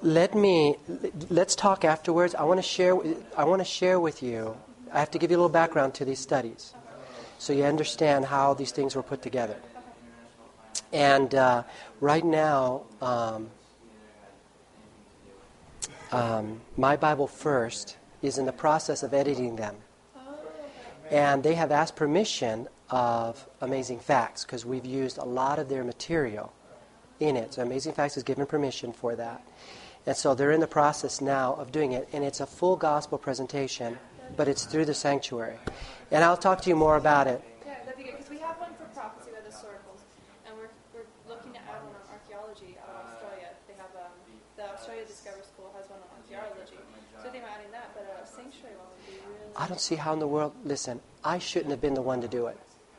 let's talk afterwards. I want to share with you. I have to give you a little background to these studies, so you understand how these things were put together. And right now, My Bible First is in the process of editing them, and they have asked permission of Amazing Facts because we've used a lot of their material in it. So Amazing Facts has given permission for that. And so they're in the process now of doing it, and it's a full gospel presentation, but it's through the sanctuary. And I'll talk to you more about it. Yeah, that'd be good, because we have one for prophecy with historicals, and we're looking to add one on archaeology out of Australia. They have, the Australia Discover School has one on archaeology. So I think about adding that, but a sanctuary one would be really... I don't see how in the world... Listen, I shouldn't have been the one to do it.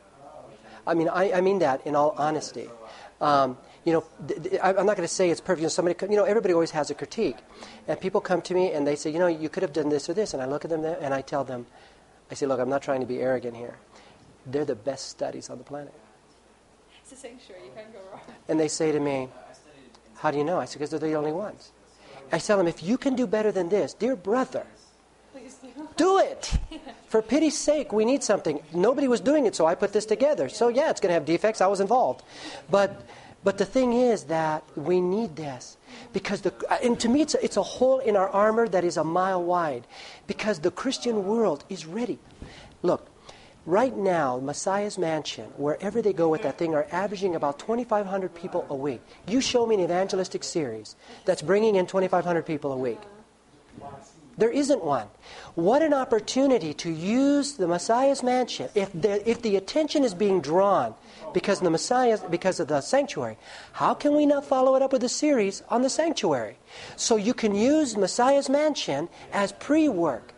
I mean that in all honesty. I'm not going to say it's perfect. Everybody always has a critique. And people come to me and they say, you could have done this or this. And I look at them and I tell them, I say, look, I'm not trying to be arrogant here. They're the best studies on the planet. It's a sanctuary. You can't go wrong. And they say to me, how do you know? I said, because they're the only ones. I tell them, if you can do better than this, dear brother, Please do it. For pity's sake, we need something. Nobody was doing it, so I put this together. So yeah, it's going to have defects. I was involved. But the thing is that we need this. Because and to me, it's a hole in our armor that is a mile wide. Because the Christian world is ready. Look, right now, Messiah's Mansion, wherever they go with that thing, are averaging about 2,500 people a week. You show me an evangelistic series that's bringing in 2,500 people a week. There isn't one. What an opportunity to use the Messiah's Mansion. If the attention is being drawn because of the sanctuary, how can we not follow it up with a series on the sanctuary? So you can use Messiah's Mansion as pre-work.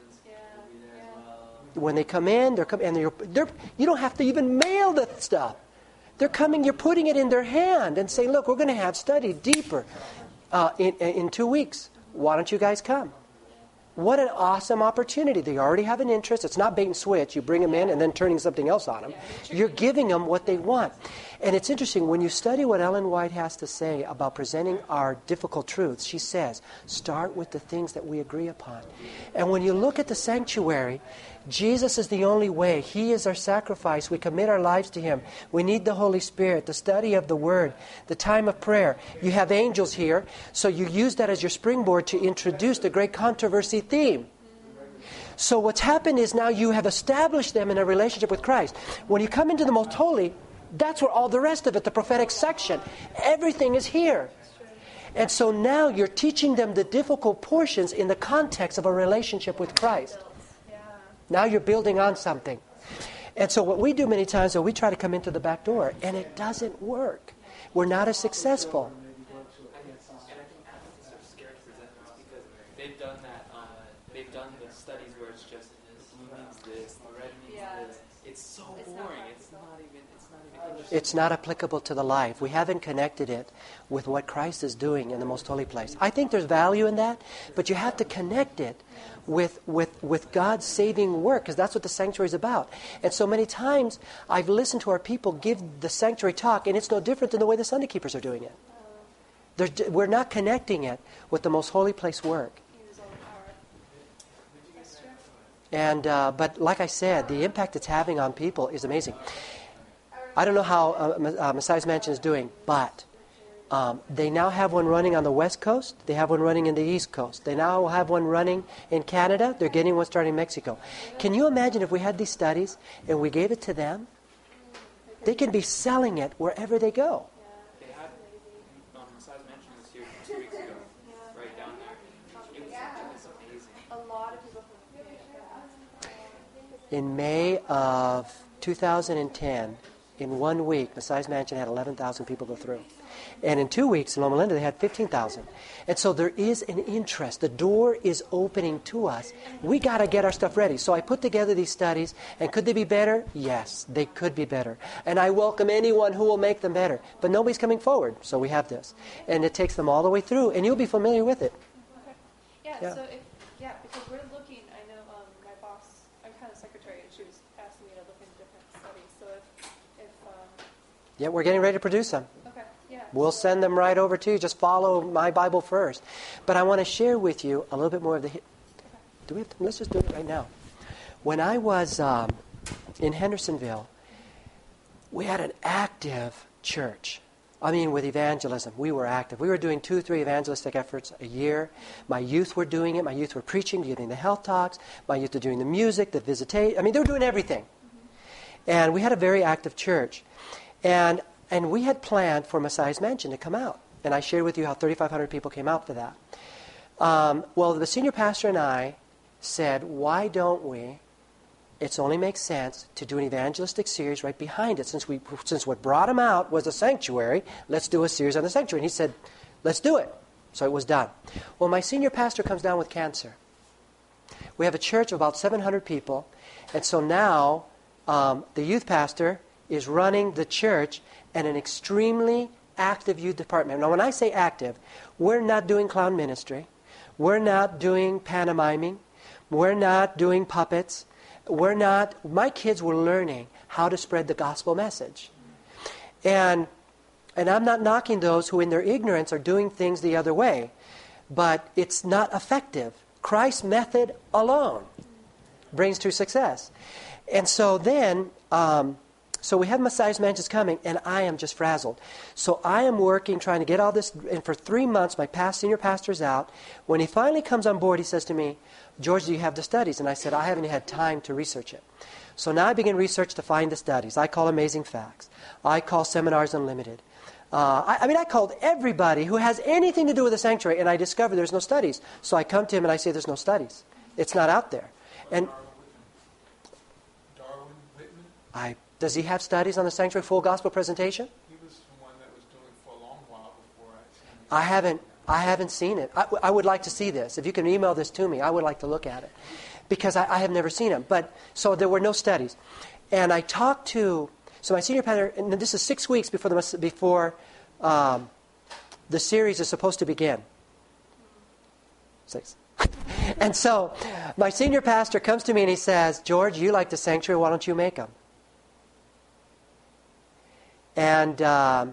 When they come in, you don't have to even mail the stuff. They're coming, you're putting it in their hand and saying, look, we're going to have study deeper in 2 weeks. Why don't you guys come? What an awesome opportunity. They already have an interest. It's not bait and switch. You bring them in and then turning something else on them. You're giving them what they want. And it's interesting, when you study what Ellen White has to say about presenting our difficult truths, she says, start with the things that we agree upon. And when you look at the sanctuary, Jesus is the only way. He is our sacrifice. We commit our lives to Him. We need the Holy Spirit, the study of the Word, the time of prayer. You have angels here, so you use that as your springboard to introduce the great controversy theme. So what's happened is now you have established them in a relationship with Christ. When you come into the most holy, that's where all the rest of it, the prophetic section, everything is here. And so now you're teaching them the difficult portions in the context of a relationship with Christ. Now you're building on something. And so what we do many times is we try to come into the back door, and it doesn't work. We're not as successful. They've done that. They've done the studies where it's just the blue means this, the red means this. It's so boring. It's not even interesting. It's not applicable to the life. We haven't connected it with what Christ is doing in the most holy place. I think there's value in that, but you have to connect it with God's saving work, because that's what the sanctuary is about. And so many times I've listened to our people give the sanctuary talk, and it's no different than the way the Sunday keepers are doing it. We're not connecting it with the most holy place work. And but like I said, the impact it's having on people is amazing. I don't know how Messiah's Mansion is doing, but they now have one running on the West Coast. They have one running in the East Coast. They now have one running in Canada. They're getting one starting in Mexico. Can you imagine if we had these studies and we gave it to them? They can be selling it wherever they go. They had Messiah's Mansion was here 2 weeks ago, right down there. It was amazing. A lot of people In May of 2010, in 1 week, Messiah's Mansion had 11,000 people go through. And in 2 weeks, in Loma Linda, they had 15,000. And so there is an interest. The door is opening to us. We got to get our stuff ready. So I put together these studies. And could they be better? Yes, they could be better. And I welcome anyone who will make them better. But nobody's coming forward. So we have this. And it takes them all the way through. And you'll be familiar with it. Okay. Yeah. So because we're looking, I know my boss, I'm kind of secretary, and she was asking me to look into different studies. So if yeah, we're getting ready to produce them. Okay, yeah. We'll send them right over to you. Just follow My Bible First. But I want to share with you a little bit more of the... Let's just do it right now. When I was in Hendersonville, we had an active church. I mean, with evangelism, we were active. We were doing 2 or 3 evangelistic efforts a year. My youth were doing it. My youth were preaching, giving the health talks. My youth were doing the music, the visitation. I mean, they were doing everything. And we had a very active church. And we had planned for Messiah's Mansion to come out. And I shared with you how 3,500 people came out for that. Well, the senior pastor and I said, why don't we... It only makes sense to do an evangelistic series right behind it. Since what brought him out was a sanctuary, let's do a series on the sanctuary. And he said, let's do it. So it was done. Well, my senior pastor comes down with cancer. We have a church of about 700 people. And so now the youth pastor is running the church and an extremely active youth department. Now, when I say active, we're not doing clown ministry. We're not doing pantomiming. We're not doing puppets. My kids were learning how to spread the gospel message. And I'm not knocking those who in their ignorance are doing things the other way. But it's not effective. Christ's method alone brings true success. And so then, so we have Messiah's Mansions coming, and I am just frazzled. So I am working, trying to get all this, and for 3 months, my senior pastor's out. When he finally comes on board, he says to me, George, do you have the studies? And I said, I haven't had time to research it. So now I begin research to find the studies. I call Amazing Facts. I call Seminars Unlimited. I called everybody who has anything to do with the sanctuary, and I discovered there's no studies. So I come to him and I say, there's no studies. It's not out there. And Darwin Whitman? Does he have studies on the sanctuary, full gospel presentation? He was the one that was doing it for a long while before I seen him. I haven't seen it. I would like to see this. If you can email this to me, I would like to look at it. Because I have never seen them. So there were no studies. And I talked to... So my senior pastor... And this is 6 weeks before the series is supposed to begin. 6. And so my senior pastor comes to me and he says, George, you like the sanctuary, why don't you make them? And...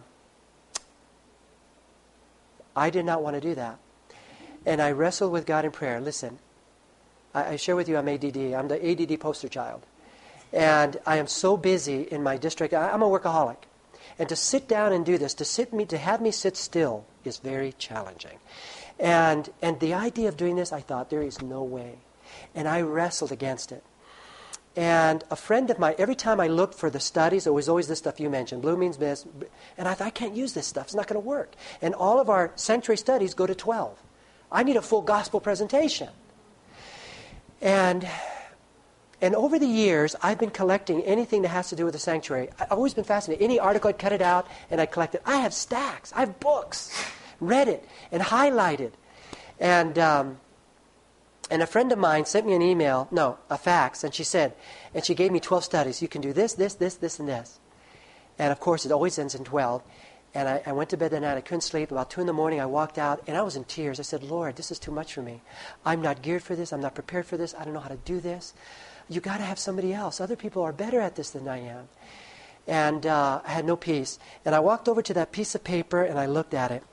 I did not want to do that. And I wrestled with God in prayer. Listen, I share with you I'm ADD. I'm the ADD poster child. And I am so busy in my district. I'm a workaholic. And to sit down and do this, to have me sit still is very challenging. And the idea of doing this, I thought, there is no way. And I wrestled against it. And a friend of mine, every time I looked for the studies, it was always this stuff you mentioned, Blue means this. And I thought, I can't use this stuff. It's not going to work. And all of our sanctuary studies go to 12. I need a full gospel presentation. And over the years, I've been collecting anything that has to do with the sanctuary. I've always been fascinated. Any article, I'd cut it out, and I'd collect it. I have stacks. I have books. Read it and highlighted. And a friend of mine sent me a fax, and she gave me 12 studies. You can do this, this, this, this, and this. And of course, it always ends in 12. And I went to bed that night. I couldn't sleep. About 2 a.m, I walked out, and I was in tears. I said, Lord, this is too much for me. I'm not geared for this. I'm not prepared for this. I don't know how to do this. You got to have somebody else. Other people are better at this than I am. And I had no peace. And I walked over to that piece of paper, and I looked at it.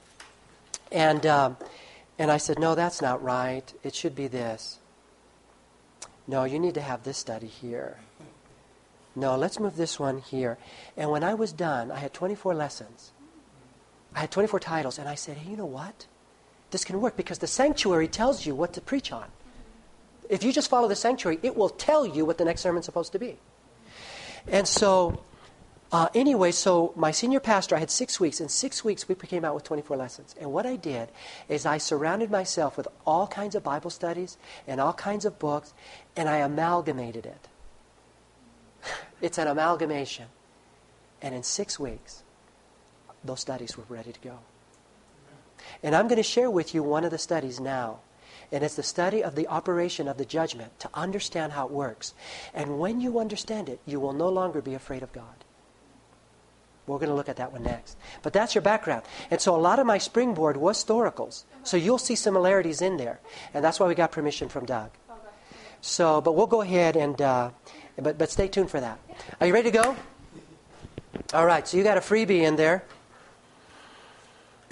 And I said, no, that's not right. It should be this. No, you need to have this study here. No, let's move this one here. And when I was done, I had 24 lessons. I had 24 titles. And I said, hey, you know what? This can work because the sanctuary tells you what to preach on. If you just follow the sanctuary, it will tell you what the next sermon's supposed to be. And so... Anyway, so my senior pastor, I had 6 weeks. In 6 weeks, we came out with 24 lessons. And what I did is I surrounded myself with all kinds of Bible studies and all kinds of books, and I amalgamated it. It's an amalgamation. And in 6 weeks, those studies were ready to go. And I'm going to share with you one of the studies now. And it's the study of the operation of the judgment to understand how it works. And when you understand it, you will no longer be afraid of God. We're going to look at that one next. But that's your background. And so a lot of my springboard was historicals. So you'll see similarities in there. And that's why we got permission from Doug. So, but we'll go ahead and, but stay tuned for that. Are you ready to go? All right, so you got a freebie in there.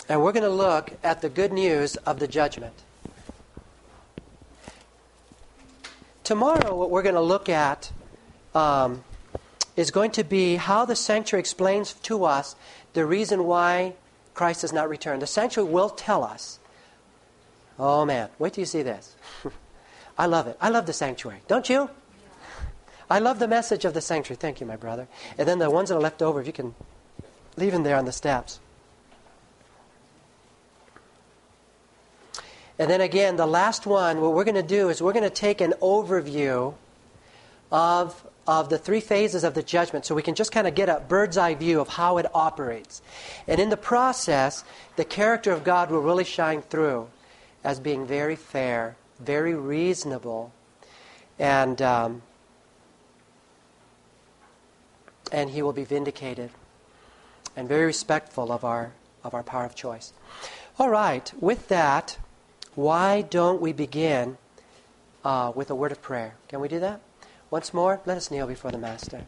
And we're going to look at the good news of the judgment. Tomorrow, what we're going to look at is going to be how the sanctuary explains to us the reason why Christ has not returned. The sanctuary will tell us. Oh man, wait till you see this. I love it. I love the sanctuary. Don't you? I love the message of the sanctuary. Thank you, my brother. And then the ones that are left over, if you can leave them there on the steps. And then again, the last one, what we're going to do is we're going to take an overview of the three phases of the judgment so we can just kind of get a bird's eye view of how it operates. And in the process, the character of God will really shine through as being very fair, very reasonable, and He will be vindicated and very respectful of our power of choice. All right, with that, why don't we begin with a word of prayer? Can we do that? Once more, let us kneel before the Master.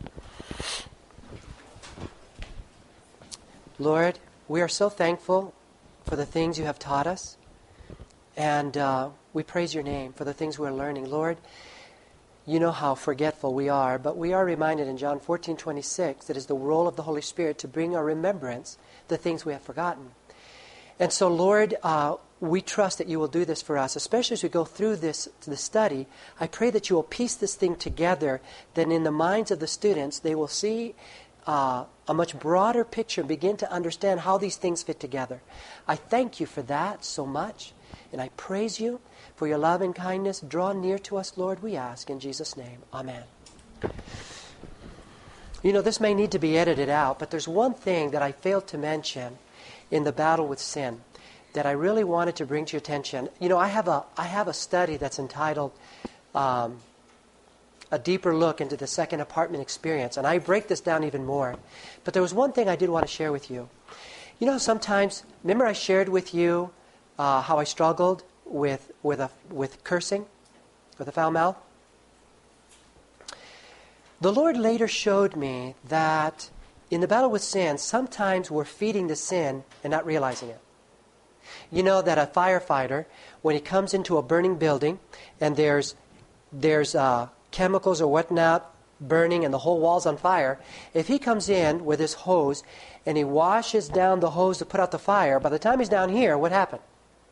Lord, we are so thankful for the things you have taught us, and we praise your name for the things we're learning. Lord, you know how forgetful we are, but we are reminded in John 14:26 that it is the role of the Holy Spirit to bring our remembrance the things we have forgotten. And so, Lord, we trust that you will do this for us, especially as we go through this study. I pray that you will piece this thing together, that in the minds of the students they will see a much broader picture and begin to understand how these things fit together. I thank you for that so much, and I praise you for your love and kindness. Draw near to us, Lord, we ask in Jesus' name. Amen. You know, this may need to be edited out, but there's one thing that I failed to mention in the battle with sin that I really wanted to bring to your attention. You know, I have a study that's entitled A Deeper Look into the Second Apartment Experience, and I break this down even more. But there was one thing I did want to share with you. You know, sometimes, remember I shared with you how I struggled with cursing, with a foul mouth? The Lord later showed me that in the battle with sin, sometimes we're feeding the sin and not realizing it. You know that a firefighter, when he comes into a burning building and there's chemicals or whatnot burning and the whole wall's on fire, if he comes in with his hose and he washes down the hose to put out the fire, by the time he's down here, what happened?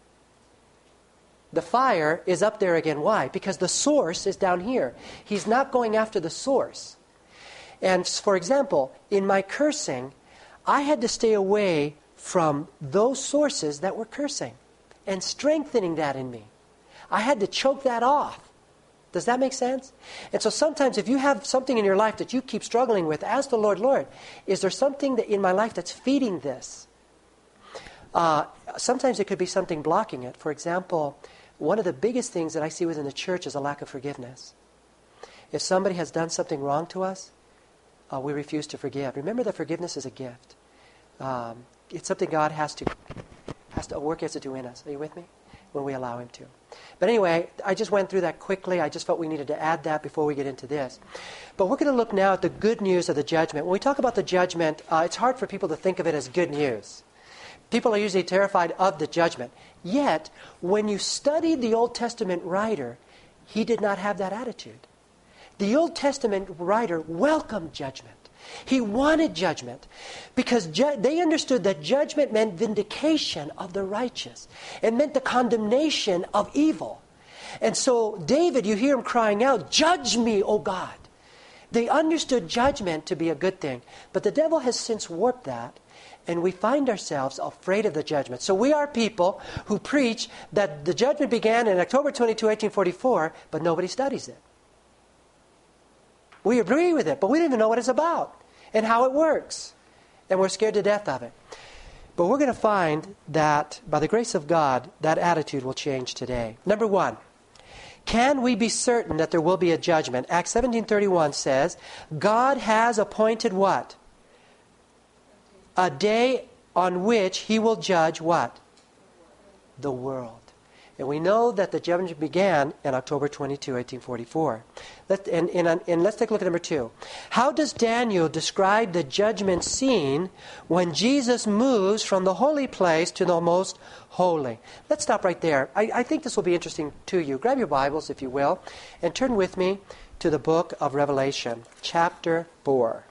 The fire is up there again. Why? Because the source is down here. He's not going after the source. And for example, in my cursing, I had to stay away from those sources that were cursing and strengthening that in me. I had to choke that off. Does that make sense? And so sometimes if you have something in your life that you keep struggling with, ask the Lord, Lord, is there something that in my life that's feeding this? Sometimes it could be something blocking it. For example, one of the biggest things that I see within the church is a lack of forgiveness. If somebody has done something wrong to us, we refuse to forgive. Remember that forgiveness is a gift. It's something God has to work as to do in us. Are you with me? When we allow Him to. But anyway, I just went through that quickly. I just felt we needed to add that before we get into this. But we're going to look now at the good news of the judgment. When we talk about the judgment, it's hard for people to think of it as good news. People are usually terrified of the judgment. Yet, when you study the Old Testament writer, he did not have that attitude. The Old Testament writer welcomed judgment. He wanted judgment because they understood that judgment meant vindication of the righteous. It meant the condemnation of evil. And so David, you hear him crying out, "Judge me, O God." They understood judgment to be a good thing. But the devil has since warped that, and we find ourselves afraid of the judgment. So we are people who preach that the judgment began in October 22, 1844, but nobody studies it. We agree with it, but we don't even know what it's about and how it works. And we're scared to death of it. But we're going to find that, by the grace of God, that attitude will change today. Number one, can we be certain that there will be a judgment? Acts 17:31 says, God has appointed what? A day on which He will judge what? The world. And we know that the judgment began on October 22, 1844. And let's take a look at number 2. How does Daniel describe the judgment scene when Jesus moves from the holy place to the most holy? Let's stop right there. I think this will be interesting to you. Grab your Bibles, if you will, and turn with me to the book of Revelation, chapter 4.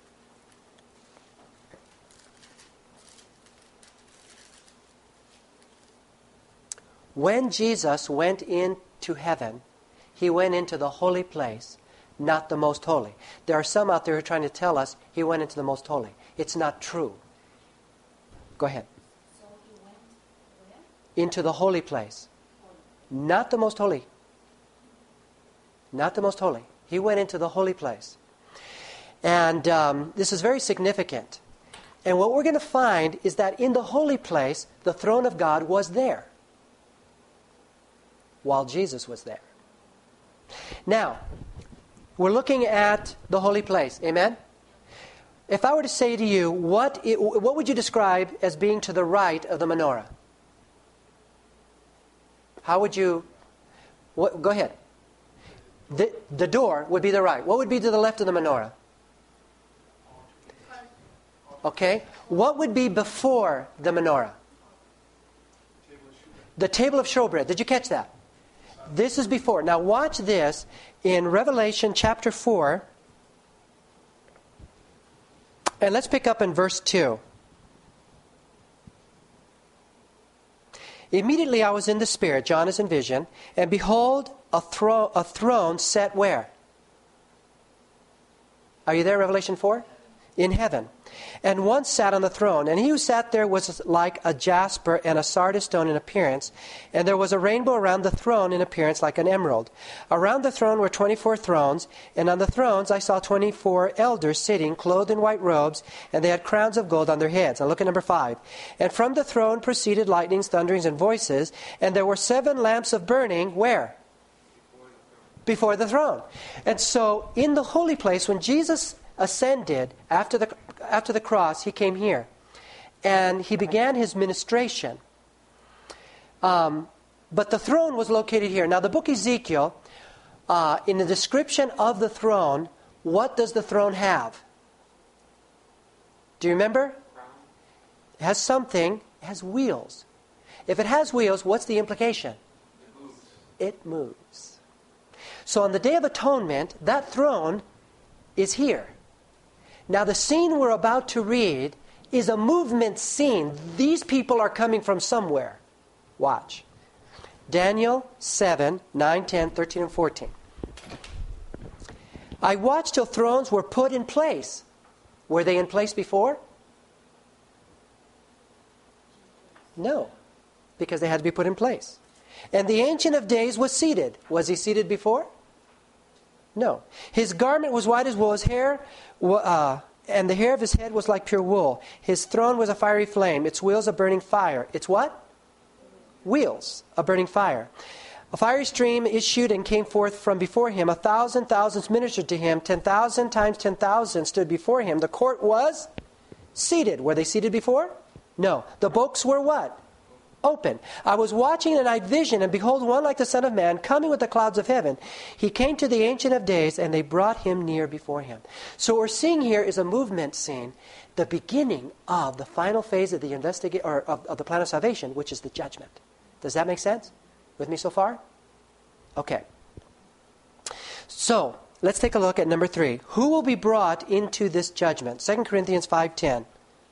When Jesus went into heaven, he went into the holy place, not the most holy. There are some out there who are trying to tell us he went into the most holy. It's not true. Go ahead. So he went where? Into the holy place. Not the most holy. Not the most holy. He went into the holy place. And this is very significant. And what we're going to find is that in the holy place, the throne of God was there, while Jesus was there. Now, we're looking at the holy place. Amen? If I were to say to you, what would you describe as being to the right of the menorah? How would you... go ahead. The door would be the right. What would be to the left of the menorah? Okay. What would be before the menorah? The table of showbread. Did you catch that? This is before. Now watch this in Revelation chapter 4. And let's pick up in verse 2. Immediately I was in the Spirit, John is in vision, and behold, a throne set where? Are you there, Revelation 4? In heaven. And one sat on the throne, and he who sat there was like a jasper and a sardis stone in appearance, and there was a rainbow around the throne in appearance like an emerald. Around the throne were 24 thrones, and on the thrones I saw 24 elders sitting, clothed in white robes, and they had crowns of gold on their heads. Now look at number 5. And from the throne proceeded lightnings, thunderings, and voices, and there were 7 lamps of burning, where? Before the throne. And so, in the holy place, when Jesus ascended after the cross, he came here and he began his ministration, but the throne was located here. Now the book Ezekiel, in the description of the throne, what does the throne have? Do you remember? It has something. It has wheels. If it has wheels, what's the implication? It moves. So on the Day of Atonement, that throne is here. Now the scene we're about to read is a movement scene. These people are coming from somewhere. Watch. Daniel 7, 9, 10, 13, and 14. I watched till thrones were put in place. Were they in place before? No, because they had to be put in place. And the Ancient of Days was seated. Was he seated before? No. His garment was white as wool. His hair, and the hair of his head was like pure wool. His throne was a fiery flame. Its wheels a burning fire. It's what? Wheels, a burning fire. A fiery stream issued and came forth from before him. 1,000 thousands ministered to him. 10,000 times 10,000 stood before him. The court was seated. Were they seated before? No. The books were what? Open. I was watching a night vision, and behold, one like the Son of Man, coming with the clouds of heaven. He came to the Ancient of Days, and they brought him near before him. So what we're seeing here is a movement scene, the beginning of the final phase of the of the plan of salvation, which is the judgment. Does that make sense? With me so far? Okay. So let's take a look at number 3. Who will be brought into this judgment? 2 Corinthians 5:10.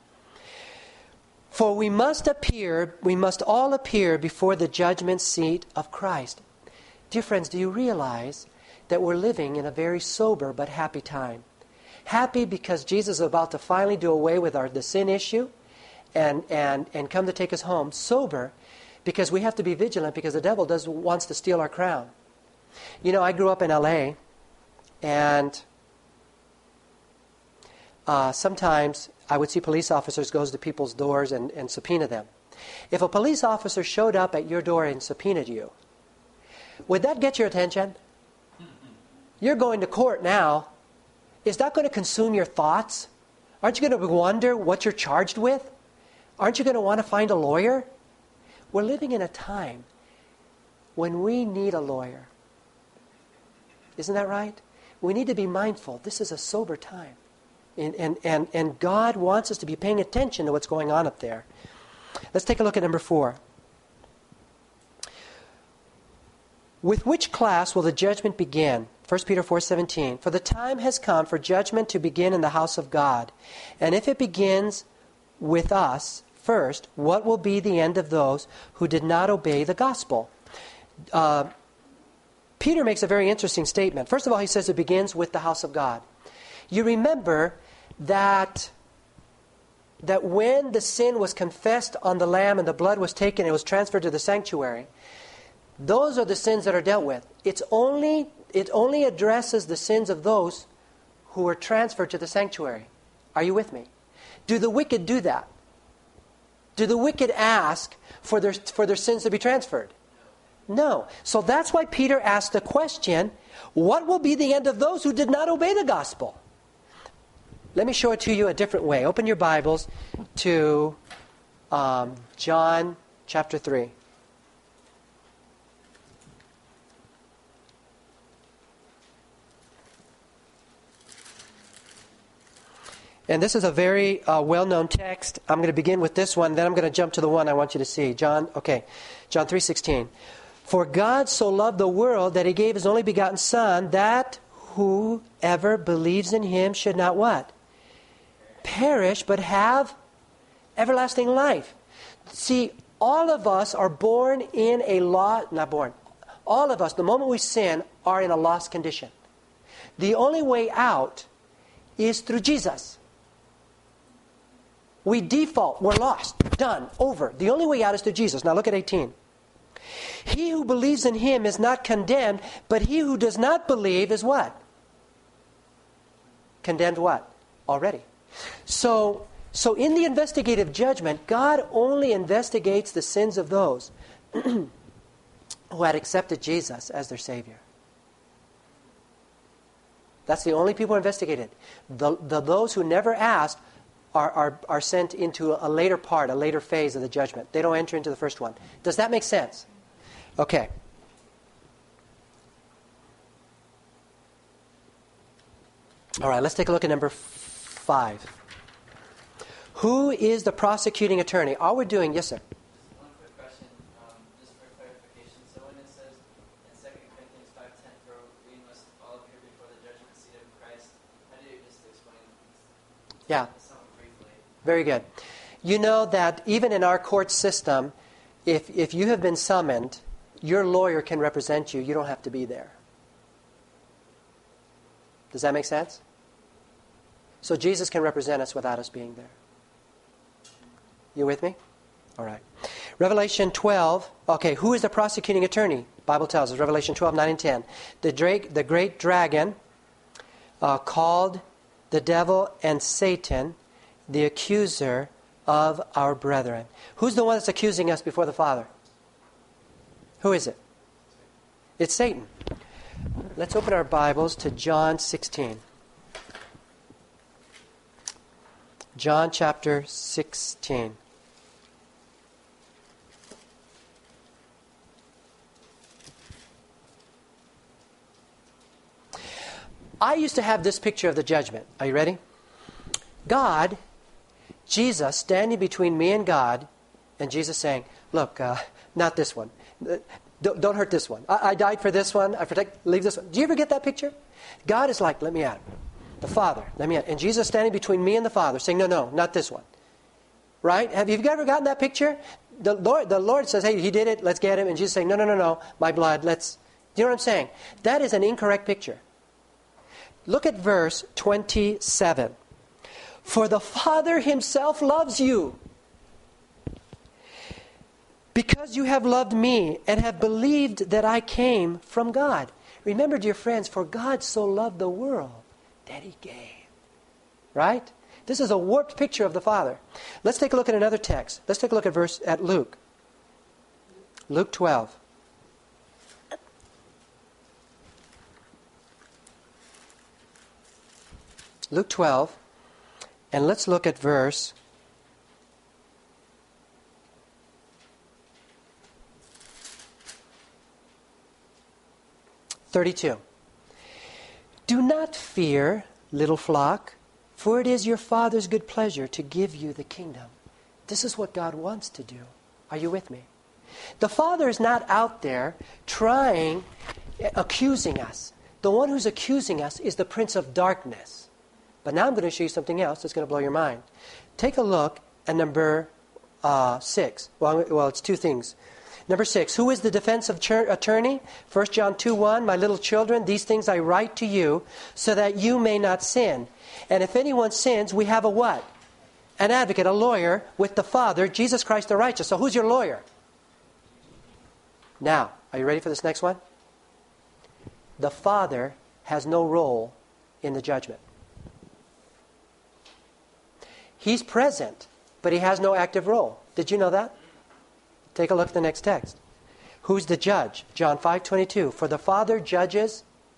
For we must all appear before the judgment seat of Christ. Dear friends, do you realize that we're living in a very sober but happy time? Happy because Jesus is about to finally do away with the sin issue and come to take us home. Sober because we have to be vigilant because the devil wants to steal our crown. You know, I grew up in L.A. and sometimes I would see police officers go to people's doors and subpoena them. If a police officer showed up at your door and subpoenaed you, would that get your attention? You're going to court now. Is that going to consume your thoughts? Aren't you going to wonder what you're charged with? Aren't you going to want to find a lawyer? We're living in a time when we need a lawyer. Isn't that right? We need to be mindful. This is a sober time. And God wants us to be paying attention to what's going on up there. Let's take a look at number 4. With which class will the judgment begin? 1 Peter 4:17. For the time has come for judgment to begin in the house of God. And if it begins with us first, what will be the end of those who did not obey the gospel? Peter makes a very interesting statement. First of all, he says it begins with the house of God. You remember that when the sin was confessed on the lamb and the blood was taken, it was transferred to the sanctuary. Those are the sins that are dealt with. It only addresses the sins of those who were transferred to the sanctuary. Are you with me? Do the wicked do that? Do the wicked ask for their sins to be transferred? No. So that's why Peter asked the question, what will be the end of those who did not obey the gospel? Let me show it to you a different way. Open your Bibles to John chapter 3. And this is a very well-known text. I'm going to begin with this one, then I'm going to jump to the one I want you to see. John 3:16. For God so loved the world that He gave His only begotten Son, that whoever believes in Him should not what? Perish, but have everlasting life. See, all of us are born in a all of us, the moment we sin, are in a lost condition. The only way out is through Jesus. We default, we're lost, done, over. The only way out is through Jesus. Now look at 18. He who believes in Him is not condemned, but he who does not believe is what? Condemned what? Already. So in the investigative judgment, God only investigates the sins of those who had accepted Jesus as their Savior. That's the only people investigated. Those who never asked are sent into a later part, a later phase of the judgment. They don't enter into the first one. Does that make sense? Okay. All right, let's take a look at number 5. Who is the prosecuting attorney? All we're doing, yes, sir. One quick question, just for clarification. So when it says in 2 Corinthians 5:10, for we must all appear before the judgment seat of Christ, how do you just explain Yeah. something briefly? Very good. You know that even in our court system, if you have been summoned, your lawyer can represent you. You don't have to be there. Does that make sense? So Jesus can represent us without us being there. You with me? All right. Revelation 12. Okay, who is the prosecuting attorney? Bible tells us, Revelation 12, 9 and 10. The great dragon called the devil and Satan, the accuser of our brethren. Who's the one that's accusing us before the Father? Who is it? It's Satan. Let's open our Bibles to John 16. John chapter 16. I used to have this picture of the judgment. Are you ready? God, Jesus, standing between me and God, and Jesus saying, look, not this one. Don't hurt this one. I died for this one. Leave this one. Do you ever get that picture? God is like, let me at him. The Father, let me at him. And Jesus standing between me and the Father, saying, no, not this one. Right? Have you ever gotten that picture? The Lord says, hey, He did it. Let's get him. And Jesus saying, no, my blood. Let's. Do you know what I'm saying? That is an incorrect picture. Look at verse 27. For the Father Himself loves you, because you have loved me and have believed that I came from God. Remember, dear friends, for God so loved the world that He gave. Right? This is a warped picture of the Father. Let's take a look at another text. Let's take a look at Luke. Luke 12. Luke 12, and let's look at verse 32. Do not fear, little flock, for it is your Father's good pleasure to give you the kingdom. This is what God wants to do. Are you with me? The Father is not out there accusing us. The one who's accusing us is the prince of darkness. But now I'm going to show you something else that's going to blow your mind. Take a look at number 6. Well, it's two things. Number 6, who is the defense attorney? 1 John 2:1, my little children, these things I write to you so that you may not sin. And if anyone sins, we have a what? An advocate, a lawyer with the Father, Jesus Christ the righteous. So who's your lawyer? Now, are you ready for this next one? The Father has no role in the judgment. He's present, but he has no active role. Did you know that? Take a look at the next text. Who's the judge? John 5:22. For the Father judges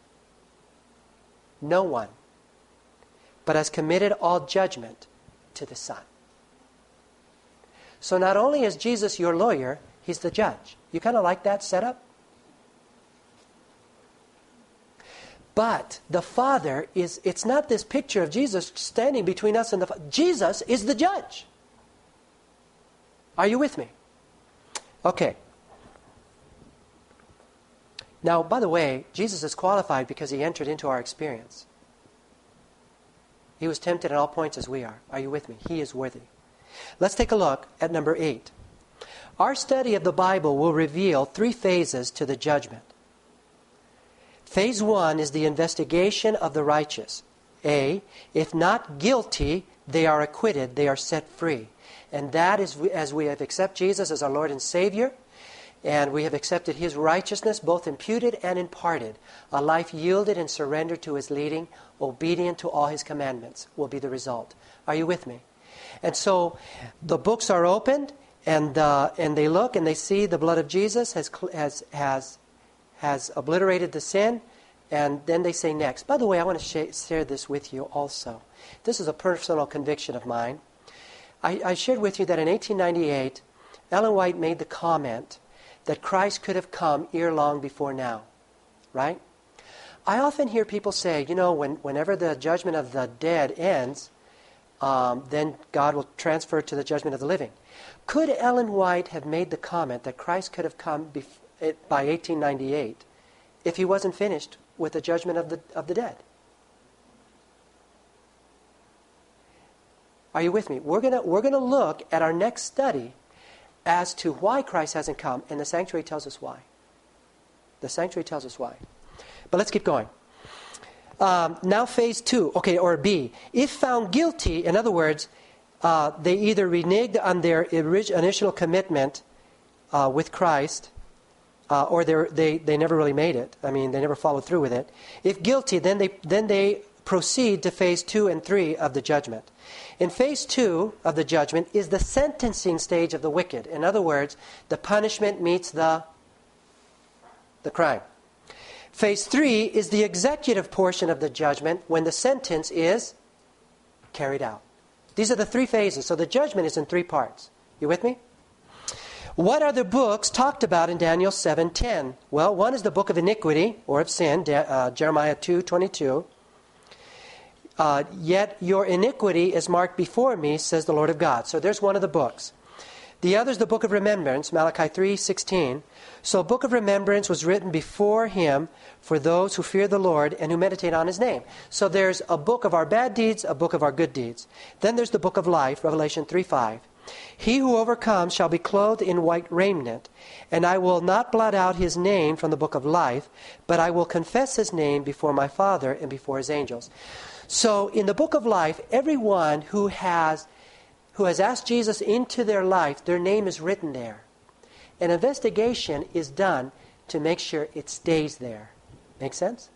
no one, but has committed all judgment to the Son. So not only is Jesus your lawyer, he's the judge. You kind of like that setup? But the Father it's not this picture of Jesus standing between us and the Father. Jesus is the judge. Are you with me? Okay. Now, by the way, Jesus is qualified because he entered into our experience. He was tempted at all points as we are. Are you with me? He is worthy. Let's take a look at number 8. Our study of the Bible will reveal 3 phases to the judgment. Phase 1 is the investigation of the righteous. A, if not guilty, they are acquitted, they are set free. And that is as we have accepted Jesus as our Lord and Savior, and we have accepted his righteousness, both imputed and imparted. A life yielded and surrendered to his leading, obedient to all his commandments will be the result. Are you with me? And so the books are opened, and they look and they see the blood of Jesus has obliterated the sin, and then they say next. By the way, I want to share this with you also. This is a personal conviction of mine. I shared with you that in 1898, Ellen White made the comment that Christ could have come ere long before now. Right? I often hear people say, whenever the judgment of the dead ends, then God will transfer to the judgment of the living. Could Ellen White have made the comment that Christ could have come by 1898 if he wasn't finished with the judgment of the dead? Are you with me? We're gonna look at our next study as to why Christ hasn't come, and the sanctuary tells us why. The sanctuary tells us why. But let's keep going. Now phase 2, or B. If found guilty, in other words, they either reneged on their initial commitment with Christ, or they never really made it. I mean, they never followed through with it. If guilty, then they proceed to phase 2 and 3 of the judgment. In phase 2 of the judgment is the sentencing stage of the wicked. In other words, the punishment meets the crime. Phase 3 is the executive portion of the judgment when the sentence is carried out. These are the 3 phases. So the judgment is in 3 parts. You with me? What are the books talked about in Daniel 7:10? Well, one is the book of iniquity, or of sin, Jeremiah 2:22. Yet your iniquity is marked before me, says the Lord of God. So there's one of the books. The other is the book of remembrance, Malachi 3:16. So a book of remembrance was written before him for those who fear the Lord and who meditate on his name. So there's a book of our bad deeds, a book of our good deeds. Then there's the book of life, Revelation 3:5. He who overcomes shall be clothed in white raiment, and I will not blot out his name from the book of life, but I will confess his name before my Father and before his angels. So in the book of life, everyone who has asked Jesus into their life, their name is written there. An investigation is done to make sure it stays there. Make sense?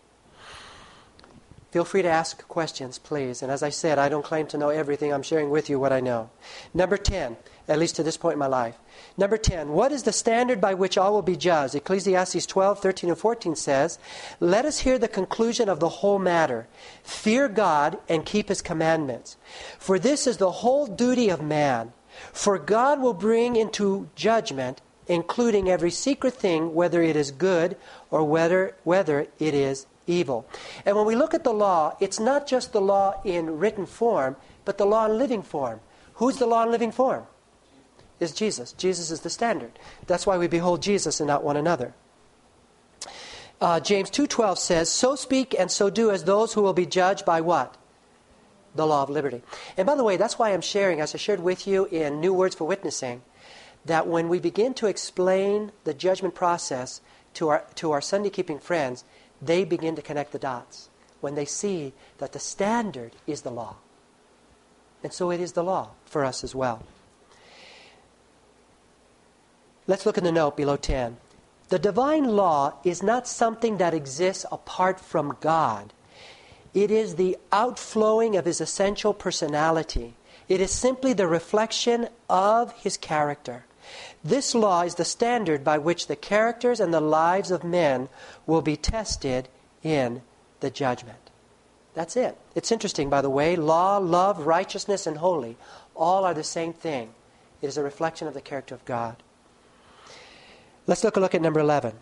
Feel free to ask questions, please. And as I said, I don't claim to know everything. I'm sharing with you what I know. Number 10, at least to this point in my life. Number 10, what is the standard by which all will be judged? Ecclesiastes 12:13 and 14 says, let us hear the conclusion of the whole matter. Fear God and keep his commandments. For this is the whole duty of man. For God will bring into judgment including every secret thing, whether it is good or whether it is evil. And when we look at the law, it's not just the law in written form, but the law in living form. Who's the law in living form? Is Jesus. Jesus is the standard. That's why we behold Jesus and not one another. James 2:12 says, "So speak and so do as those who will be judged by" what? The law of liberty. And by the way, that's why I'm sharing, as I shared with you in New Words for Witnessing, that when we begin to explain the judgment process to our Sunday-keeping friends, they begin to connect the dots when they see that the standard is the law. And so it is the law for us as well. Let's look in the note below 10. The divine law is not something that exists apart from God. It is the outflowing of His essential personality. It is simply the reflection of His character. This law is the standard by which the characters and the lives of men will be tested in the judgment. That's it. It's interesting, by the way. Law, love, righteousness, and holy all are the same thing. It is a reflection of the character of God. Let's look at number 11.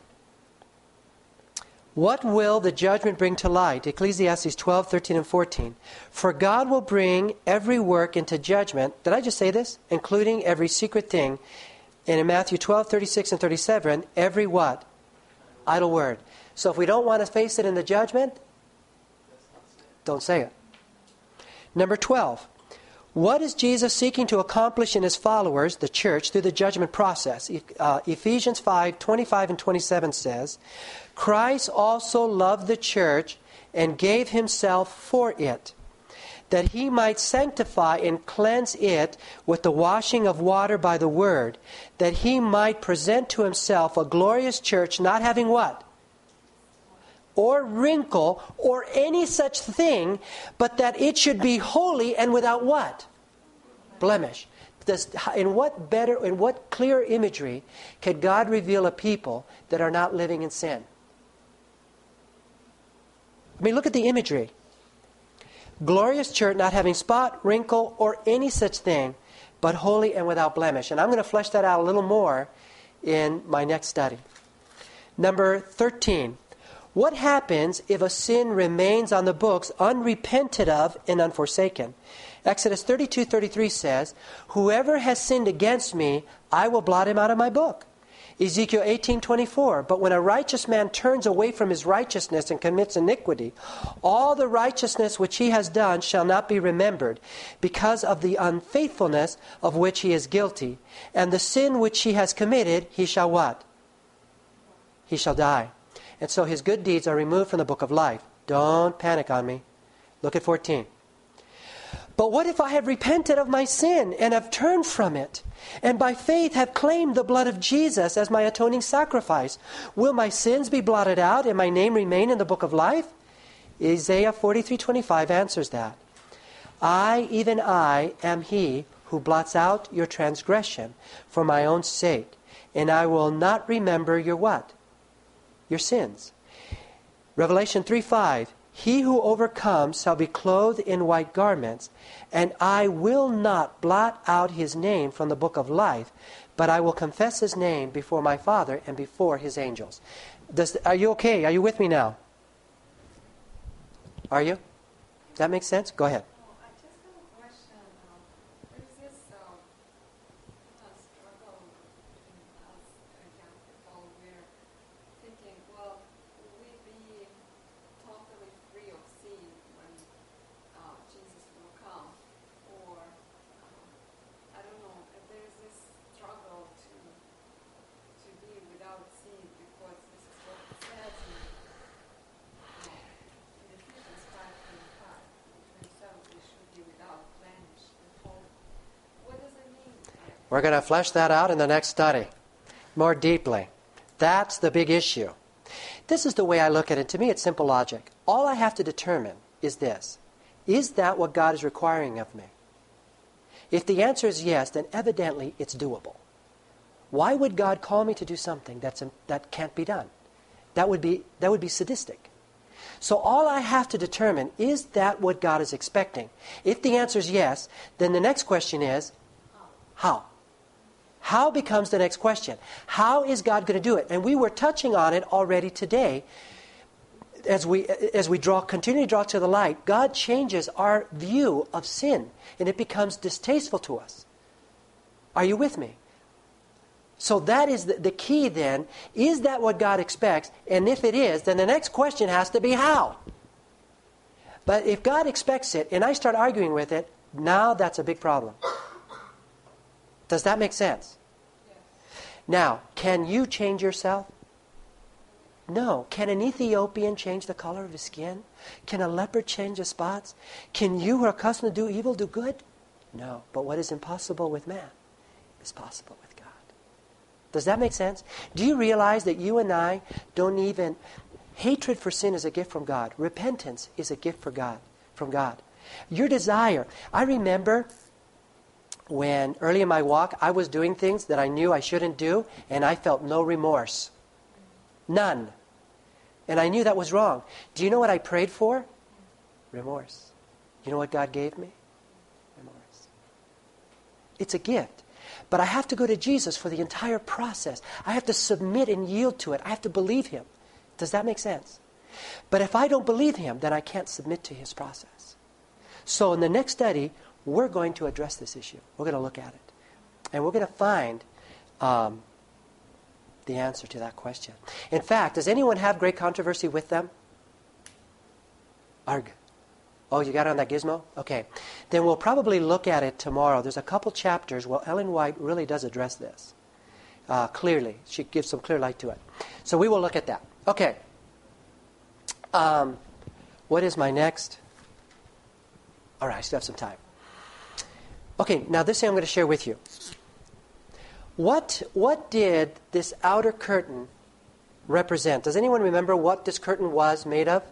What will the judgment bring to light? Ecclesiastes 12, 13, and 14. For God will bring every work into judgment. Did I just say this? Including every secret thing. And in Matthew 12, 36, and 37, every what? Idle word. So if we don't want to face it in the judgment, don't say it. Number 12. What is Jesus seeking to accomplish in His followers, the church, through the judgment process? Ephesians 5, 25 and 27 says, Christ also loved the church and gave Himself for it, that He might sanctify and cleanse it with the washing of water by the word, that He might present to Himself a glorious church, not having what? Or wrinkle, or any such thing, but that it should be holy and without what? Blemish. In what clear imagery could God reveal a people that are not living in sin? I mean, look at the imagery. Glorious church, not having spot, wrinkle, or any such thing, but holy and without blemish. And I'm going to flesh that out a little more in my next study. Number 13. What happens if a sin remains on the books unrepented of and unforsaken? Exodus 32:33 says, Whoever has sinned against me, I will blot him out of my book. Ezekiel 18:24, But when a righteous man turns away from his righteousness and commits iniquity, all the righteousness which he has done shall not be remembered, because of the unfaithfulness of which he is guilty. And the sin which he has committed, he shall what? He shall die. And so his good deeds are removed from the book of life. Don't panic on me. Look at 14. But what if I have repented of my sin and have turned from it, and by faith have claimed the blood of Jesus as my atoning sacrifice? Will my sins be blotted out and my name remain in the book of life? Isaiah 43:25 answers that. I, even I, am He who blots out your transgression for my own sake, and I will not remember your what? Your sins. Revelation 3:5, He who overcomes shall be clothed in white garments, and I will not blot out his name from the book of life, but I will confess his name before my Father and before His angels. Are you okay? Are you with me now? Are you? Does that make sense? Go ahead. I just have a question. There's this struggle in us young people. We're thinking, well, will we be totally free of sin when Jesus will come? Or, I don't know, there's this struggle to be without sin, because this is what it says in Ephesians 5:25. We should be without blemish and holy. What does it mean? We're going to flesh that out in the next study more deeply. That's the big issue. This is the way I look at it. To me, it's simple logic. All I have to determine is this. Is that what God is requiring of me? If the answer is yes, then evidently it's doable. Why would God call me to do something that can't be done? That would be sadistic. So all I have to determine, is that what God is expecting? If the answer is yes, then the next question is, how? How becomes the next question. How is God going to do it? And we were touching on it already today. As we continue to draw to the light, God changes our view of sin, and it becomes distasteful to us. Are you with me? So that is the key then. Is that what God expects? And if it is, then the next question has to be how. But if God expects it, and I start arguing with it, now that's a big problem. Does that make sense? Yes. Now, can you change yourself? No. Can an Ethiopian change the color of his skin? Can a leopard change his spots? Can you who are accustomed to do evil do good? No. But what is impossible with man is possible with God. Does that make sense? Do you realize that you and I don't even... Hatred for sin is a gift from God. Repentance is a gift from God. Your desire. I remember when early in my walk I was doing things that I knew I shouldn't do, and I felt no remorse. None. And I knew that was wrong. Do you know what I prayed for? Remorse. You know what God gave me? Remorse. It's a gift. But I have to go to Jesus for the entire process. I have to submit and yield to it. I have to believe Him. Does that make sense? But if I don't believe Him, then I can't submit to His process. So in the next study, we're going to address this issue. We're going to look at it. And we're going to find the answer to that question. In fact, does anyone have great controversy with them? Arg. Oh, you got it on that gizmo? Okay. Then we'll probably look at it tomorrow. There's a couple chapters where Ellen White really does address this clearly. She gives some clear light to it. So we will look at that. Okay. What is my next? All right, I still have some time. Okay, now this thing I'm going to share with you. What did this outer curtain represent? Does anyone remember what this curtain was made of?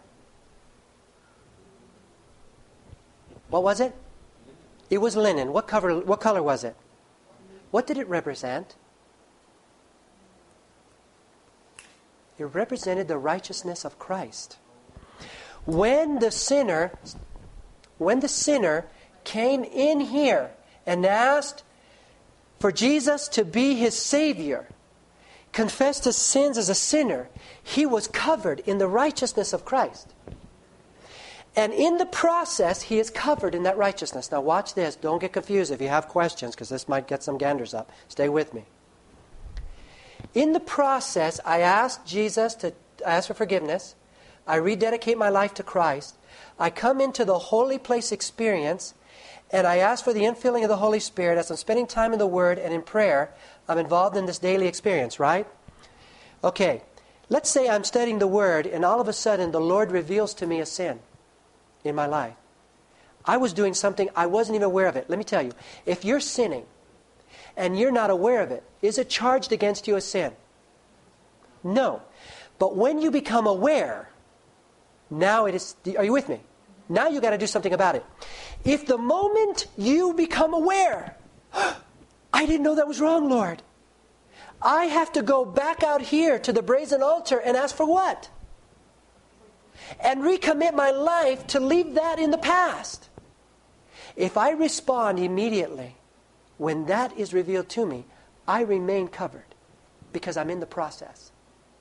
What was it? It was linen. What color was it? What did it represent? It represented the righteousness of Christ. When the sinner came in here and asked for Jesus to be his Savior, confessed his sins as a sinner, he was covered in the righteousness of Christ. And in the process, he is covered in that righteousness. Now watch this. Don't get confused if you have questions, because this might get some ganders up. Stay with me. In the process, I ask Jesus to ask for forgiveness. I rededicate my life to Christ. I come into the holy place experience, and I ask for the infilling of the Holy Spirit. As I'm spending time in the Word and in prayer, I'm involved in this daily experience, right? Okay, let's say I'm studying the Word, and all of a sudden the Lord reveals to me a sin in my life. I was doing something, I wasn't even aware of it. Let me tell you, if you're sinning and you're not aware of it, is it charged against you as sin? No. But when you become aware, now it is, are you with me? Now you got to do something about it. If the moment you become aware, I didn't know that was wrong, Lord. I have to go back out here to the brazen altar and ask for what? And recommit my life to leave that in the past. If I respond immediately when that is revealed to me, I remain covered because I'm in the process.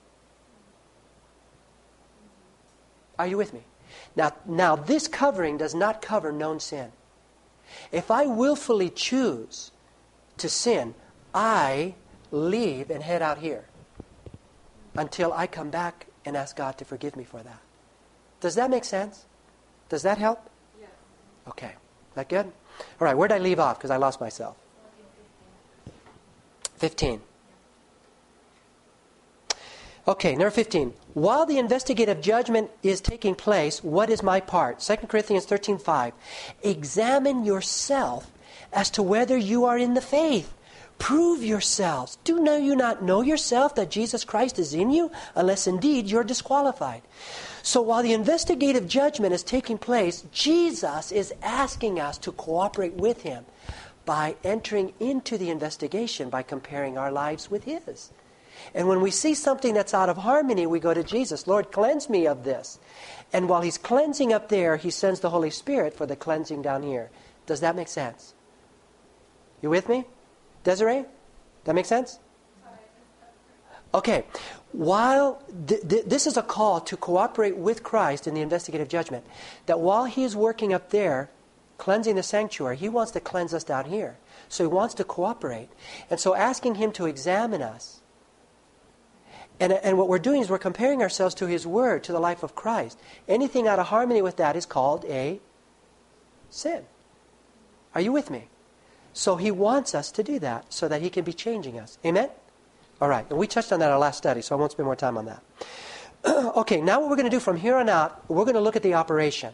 Are you with me? Now this covering does not cover known sin. If I willfully choose to sin, I leave and head out here until I come back and ask God to forgive me for that. Does that make sense? Does that help? Yes. Okay. Is that good? All right, where did I leave off? Because I lost myself. 15. Okay, number 15. While the investigative judgment is taking place, what is my part? 2 Corinthians 13:5. Examine yourself as to whether you are in the faith. Prove yourselves. Do you not know yourself that Jesus Christ is in you, unless indeed you're disqualified? So while the investigative judgment is taking place, Jesus is asking us to cooperate with Him by entering into the investigation, by comparing our lives with His. And when we see something that's out of harmony, we go to Jesus. Lord, cleanse me of this. And while He's cleansing up there, He sends the Holy Spirit for the cleansing down here. Does that make sense? You with me? Desiree? That make sense? Okay. While this is a call to cooperate with Christ in the investigative judgment, that while He is working up there, cleansing the sanctuary, He wants to cleanse us down here. So He wants to cooperate. And so asking Him to examine us. And what we're doing is we're comparing ourselves to His Word, to the life of Christ. Anything out of harmony with that is called a sin. Are you with me? So He wants us to do that so that He can be changing us. Amen? All right. And we touched on that in our last study, so I won't spend more time on that. Okay, now what we're going to do from here on out, we're going to look at the operation.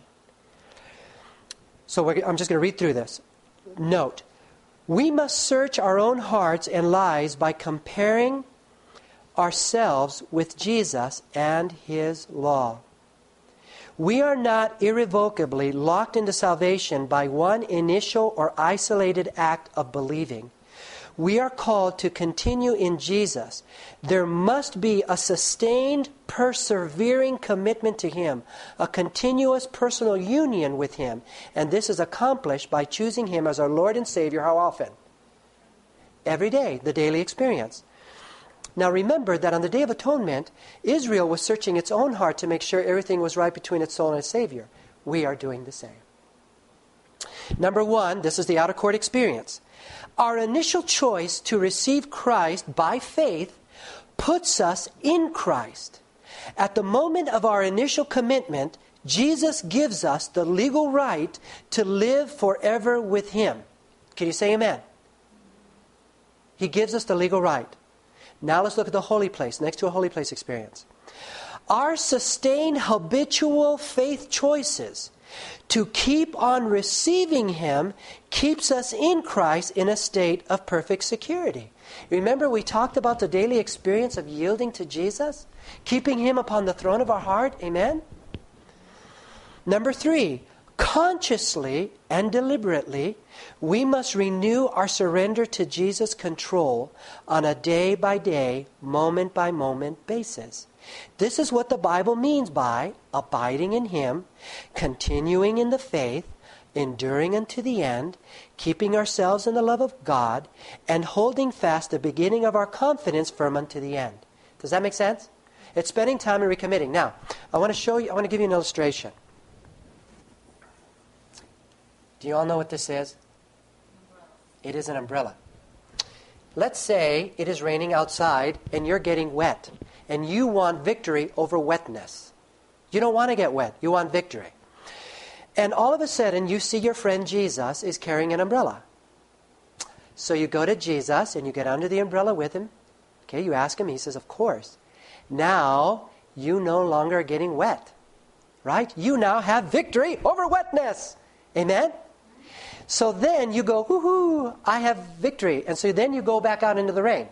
So I'm just going to read through this. Note, we must search our own hearts and lives by comparing ourselves with Jesus and His law. We are not irrevocably locked into salvation by one initial or isolated act of believing. We are called to continue in Jesus. There must be a sustained, persevering commitment to Him, a continuous personal union with Him, and this is accomplished by choosing Him as our Lord and Savior. How often? Every day, the daily experience. Now remember that on the Day of Atonement, Israel was searching its own heart to make sure everything was right between its soul and its Savior. We are doing the same. Number one, this is the out-of-court experience. Our initial choice to receive Christ by faith puts us in Christ. At the moment of our initial commitment, Jesus gives us the legal right to live forever with Him. Can you say amen? He gives us the legal right. Now let's look at the holy place, next to a holy place experience. Our sustained habitual faith choices to keep on receiving Him keeps us in Christ in a state of perfect security. Remember we talked about the daily experience of yielding to Jesus? Keeping Him upon the throne of our heart? Amen? Number 3, consciously and deliberately, we must renew our surrender to Jesus' control on a day-by-day, moment-by-moment basis. This is what the Bible means by abiding in Him, continuing in the faith, enduring unto the end, keeping ourselves in the love of God, and holding fast the beginning of our confidence firm unto the end. Does that make sense? It's spending time and recommitting. Now, I want to give you an illustration. Do you all know what this is? It is an umbrella. Let's say it is raining outside and you're getting wet. And you want victory over wetness. You don't want to get wet. You want victory. And all of a sudden, you see your friend Jesus is carrying an umbrella. So you go to Jesus and you get under the umbrella with Him. Okay, you ask Him. He says, of course. Now, you no longer are getting wet. Right? You now have victory over wetness. Amen? So then you go, woohoo, I have victory. And so then you go back out into the rain.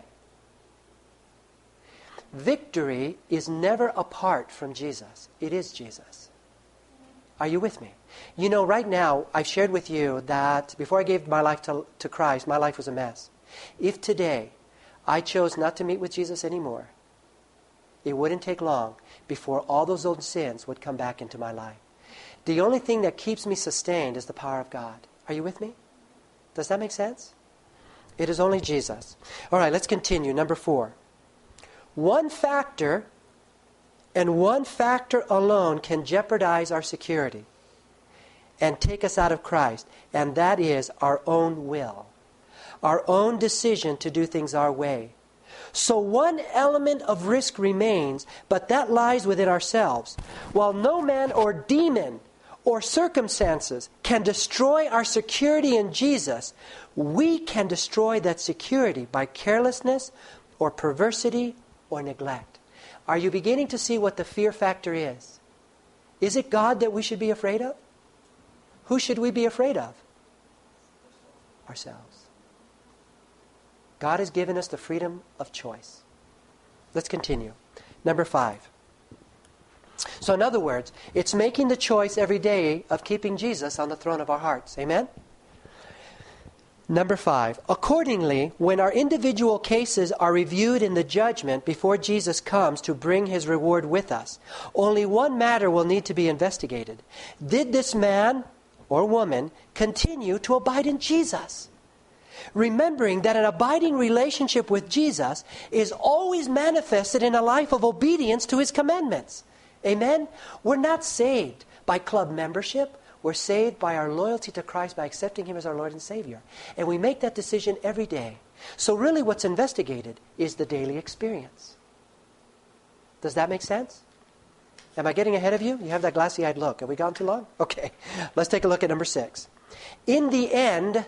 Victory is never apart from Jesus. It is Jesus. Are you with me? You know, right now, I've shared with you that before I gave my life to Christ, my life was a mess. If today I chose not to meet with Jesus anymore, it wouldn't take long before all those old sins would come back into my life. The only thing that keeps me sustained is the power of God. Are you with me? Does that make sense? It is only Jesus. All right, let's continue. Number 4. One factor, and one factor alone, can jeopardize our security and take us out of Christ, and that is our own will, our own decision to do things our way. So one element of risk remains, but that lies within ourselves. While no man or demon or circumstances can destroy our security in Jesus, we can destroy that security by carelessness or perversity or neglect. Are you beginning to see what the fear factor is? Is it God that we should be afraid of? Who should we be afraid of? Ourselves. God has given us the freedom of choice. Let's continue. Number 5. So in other words, it's making the choice every day of keeping Jesus on the throne of our hearts. Amen? Number 5. Accordingly, when our individual cases are reviewed in the judgment before Jesus comes to bring His reward with us, only one matter will need to be investigated. Did this man or woman continue to abide in Jesus? Remembering that an abiding relationship with Jesus is always manifested in a life of obedience to His commandments. Amen? We're not saved by club membership. We're saved by our loyalty to Christ by accepting Him as our Lord and Savior. And we make that decision every day. So really what's investigated is the daily experience. Does that make sense? Am I getting ahead of you? You have that glassy-eyed look. Have we gone too long? Okay. Let's take a look at number 6. In the end,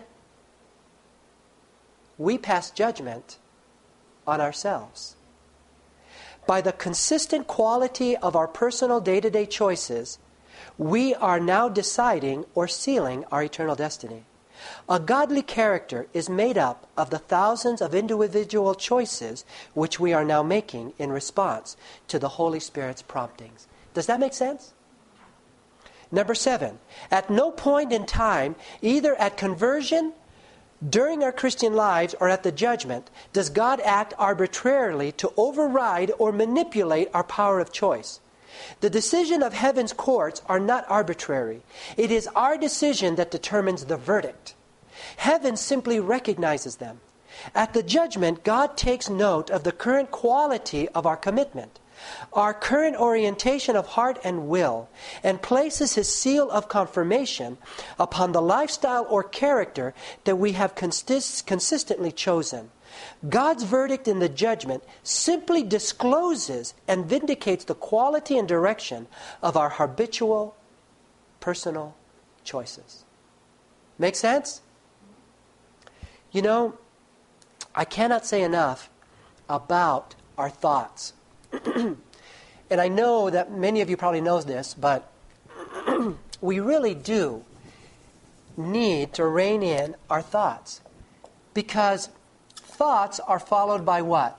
we pass judgment on ourselves. By the consistent quality of our personal day-to-day choices, we are now deciding or sealing our eternal destiny. A godly character is made up of the thousands of individual choices which we are now making in response to the Holy Spirit's promptings. Does that make sense? Number 7, at no point in time, either at conversion, during our Christian lives, or at the judgment, does God act arbitrarily to override or manipulate our power of choice. The decision of heaven's courts are not arbitrary. It is our decision that determines the verdict. Heaven simply recognizes them. At the judgment, God takes note of the current quality of our commitment, our current orientation of heart and will, and places His seal of confirmation upon the lifestyle or character that we have consistently chosen. God's verdict in the judgment simply discloses and vindicates the quality and direction of our habitual personal choices. Make sense? You know, I cannot say enough about our thoughts. And I know that many of you probably know this, but we really do need to rein in our thoughts. Because thoughts are followed by what?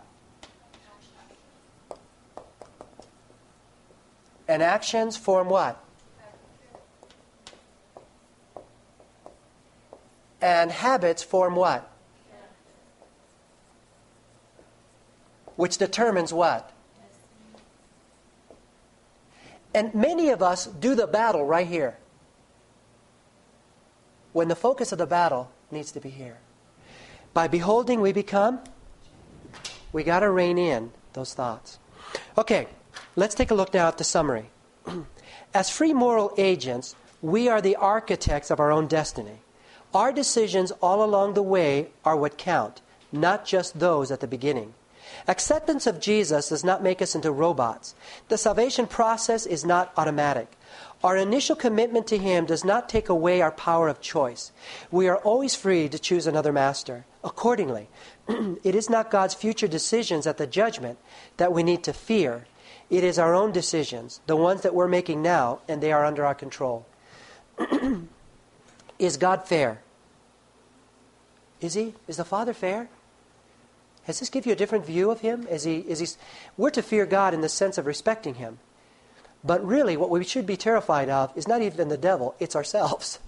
And actions form what? And habits form what? Which determines what? And many of us do the battle right here, when the focus of the battle needs to be here. By beholding, we become. We got to rein in those thoughts. Okay, let's take a look now at the summary. As free moral agents, we are the architects of our own destiny. Our decisions all along the way are what count, not just those at the beginning. Acceptance of Jesus does not make us into robots. The salvation process is not automatic. Our initial commitment to Him does not take away our power of choice. We are always free to choose another master. Accordingly, it is not God's future decisions at the judgment that we need to fear. It is our own decisions, the ones that we're making now, and they are under our control. Is God fair? Is He? Is the Father fair? Does this give you a different view of Him? We're to fear God in the sense of respecting Him. But really, what we should be terrified of is not even the devil, it's ourselves.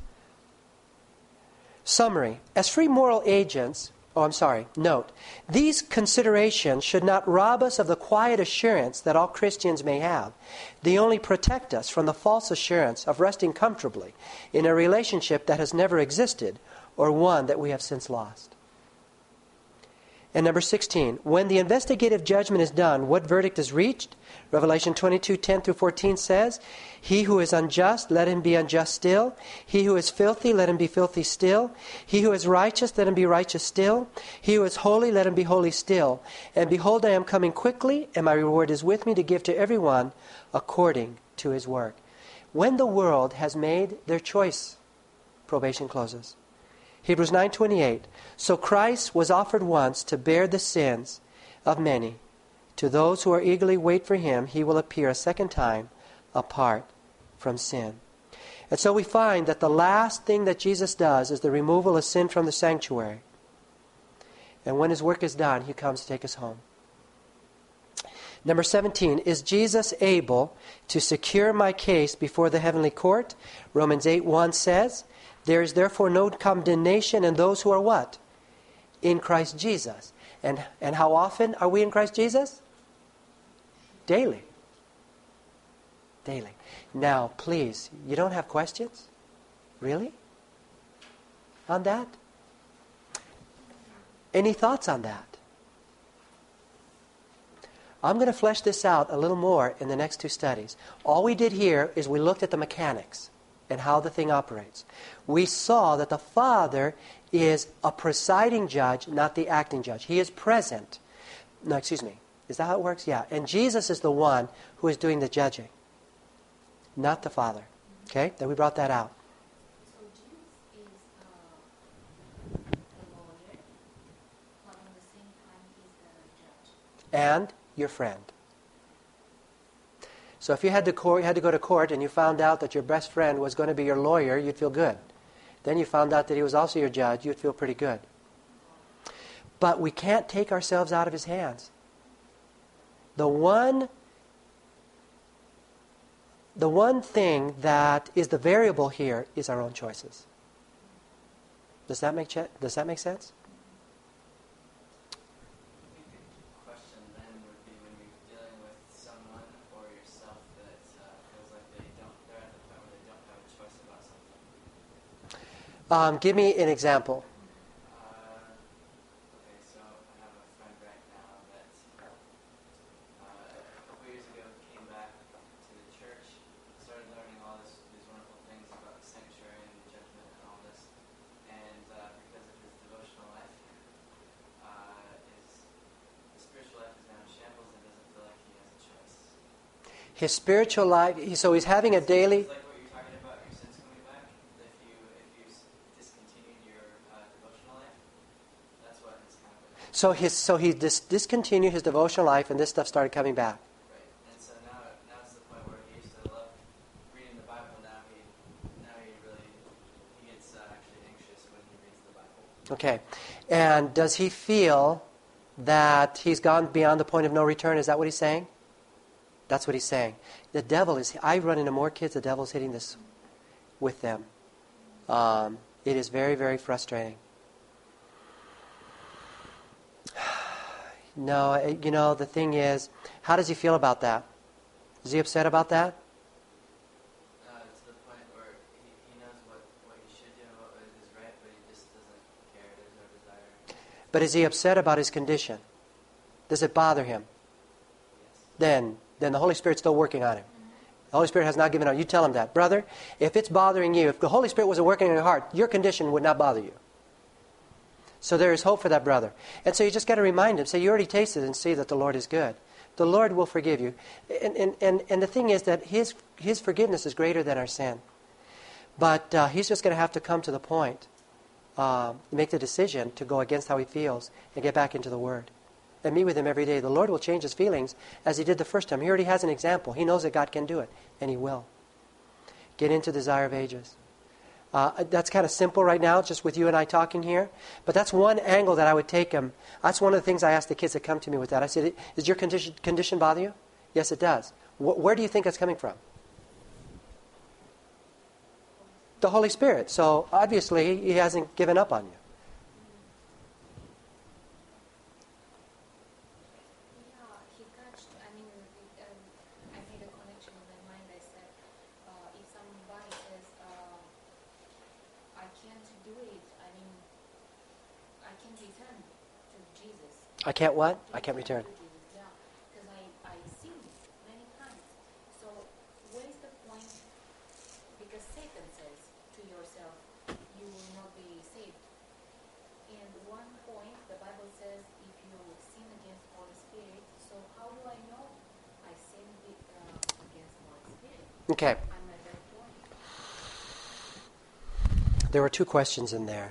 Summary. As free moral agents, note, these considerations should not rob us of the quiet assurance that all Christians may have. They only protect us from the false assurance of resting comfortably in a relationship that has never existed or one that we have since lost. And number 16, when the investigative judgment is done, what verdict is reached? Revelation 22:10 through 14 says, He who is unjust, let him be unjust still. He who is filthy, let him be filthy still. He who is righteous, let him be righteous still. He who is holy, let him be holy still. And behold, I am coming quickly, and my reward is with me to give to everyone according to his work. When the world has made their choice, probation closes. Hebrews 9:28, so Christ was offered once to bear the sins of many. To those who are eagerly wait for Him, He will appear a second time apart from sin. And so we find that the last thing that Jesus does is the removal of sin from the sanctuary. And when His work is done, He comes to take us home. Number 17, is Jesus able to secure my case before the heavenly court? Romans 8:1 says, there is therefore no condemnation in those who are what? In Christ Jesus. And how often are we in Christ Jesus? Daily. Daily. Now, please, you don't have questions? Really? On that? Any thoughts on that? I'm going to flesh this out a little more in the next two studies. All we did here is we looked at the mechanics and how the thing operates. We saw that the Father is a presiding judge, not the acting judge. He is present. No, excuse me. Is that how it works? Yeah. And Jesus is the one who is doing the judging, not the Father. Okay? Then we brought that out. So Jesus is the lawyer, but at the same time he's the judge. And your friend. So if you had to go to court and you found out that your best friend was going to be your lawyer, you'd feel good. Then you found out that he was also your judge, you'd feel pretty good. But we can't take ourselves out of his hands. The one thing that is the variable here is our own choices. Does that make sense? I think the question then would be when you're dealing with someone or yourself that feels like they're at the point where they don't have a choice about something. Give me an example. Okay, so I have a friend right now that a couple years ago came back to the church, started learning all these wonderful things about sanctuary and judgment and all this, and because of his devotional life, his spiritual life is now in shambles and doesn't feel like he has a choice. His spiritual life, so he's having a daily... It's like what you're talking about, your sins coming back. If you discontinued your devotional life, that's what has happened. So he discontinued his devotional life and this stuff started coming back. Right. And so now it's the point where he used to love reading the Bible. Now he gets actually anxious when he reads the Bible. Okay. And does he feel that he's gone beyond the point of no return? Is that what he's saying? That's what he's saying. The devil is... I run into more kids, the devil's hitting this with them. It is very, very frustrating. No, the thing is, how does he feel about that? Is he upset about that? To the point where he knows what he should do and what is right, but he just doesn't care. There's no desire. But is he upset about his condition? Does it bother him? Yes. Then the Holy Spirit's still working on him. The Holy Spirit has not given up. You tell him that. Brother, if it's bothering you, if the Holy Spirit wasn't working in your heart, your condition would not bother you. So there is hope for that brother. And so you just got to remind him, say, you already tasted and see that the Lord is good. The Lord will forgive you. And the thing is that His forgiveness is greater than our sin. But he's just going to have to come to the point, make the decision to go against how he feels and get back into the Word. And meet with Him every day. The Lord will change his feelings as He did the first time. He already has an example. He knows that God can do it. And He will. Get into Desire of Ages. That's kind of simple right now, just with you and I talking here. But that's one angle that I would take him. That's one of the things I ask the kids that come to me with that. I said, does your condition bother you? Yes, it does. Where do you think that's coming from? The Holy Spirit. So obviously He hasn't given up on you. He touched, I made a connection in my mind. I said, if somebody says, I can't do it, I can't return to Jesus. I can't what? I can't return. Yeah, because I sinned many times. So what is the point? Because Satan says to yourself, you will not be saved. And one point, the Bible says, if you sin against Holy Spirit, so how do I know I sinned against Holy Spirit? Okay. I'm at that point. There were two questions in there.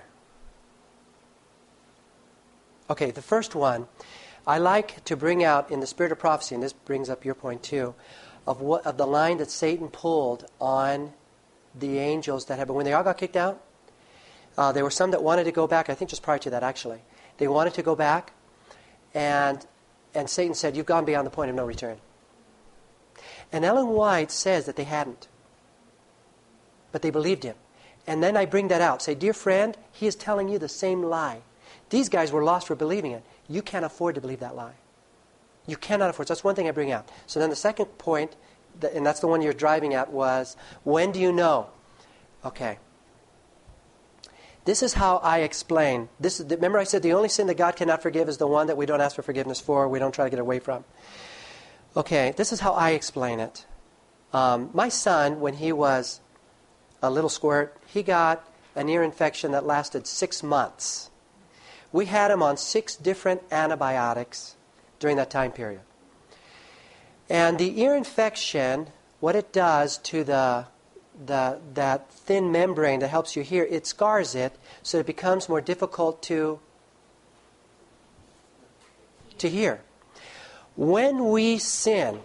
Okay, the first one, I like to bring out in the spirit of prophecy, and this brings up your point too, of the line that Satan pulled on the angels that had been, when they all got kicked out, there were some that wanted to go back, I think just prior to that actually. They wanted to go back, and Satan said, you've gone beyond the point of no return. And Ellen White says that they hadn't. But they believed him. And then I bring that out. Say, dear friend, he is telling you the same lie. These guys were lost for believing it. You can't afford to believe that lie. You cannot afford. So that's one thing I bring out. So then the second point, and that's the one you're driving at, was, when do you know? Okay. This is how I explain. Remember I said the only sin that God cannot forgive is the one that we don't ask for forgiveness for, we don't try to get away from. Okay, this is how I explain it. My son, when he was a little squirt, he got an ear infection that lasted 6 months. We had him on 6 different antibiotics during that time period. And the ear infection, what it does to that thin membrane that helps you hear, it scars it so it becomes more difficult to hear. When we sin,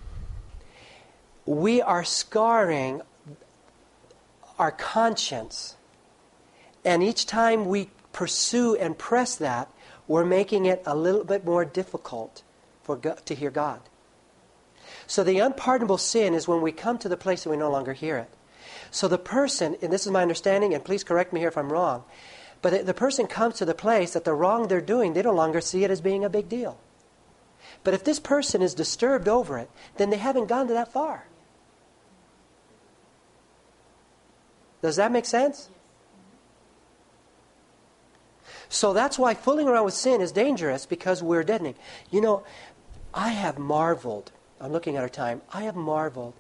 we are scarring our conscience. And each time we pursue and press that, we're making it a little bit more difficult to hear God. So the unpardonable sin is when we come to the place that we no longer hear it. So the person, and this is my understanding, and please correct me here if I'm wrong, but the person comes to the place that the wrong they're doing, they no longer see it as being a big deal. But if this person is disturbed over it, then they haven't gone to that far. Does that make sense? So that's why fooling around with sin is dangerous, because we're deadening. You know, I have marveled. I'm looking at our time. I have marveled.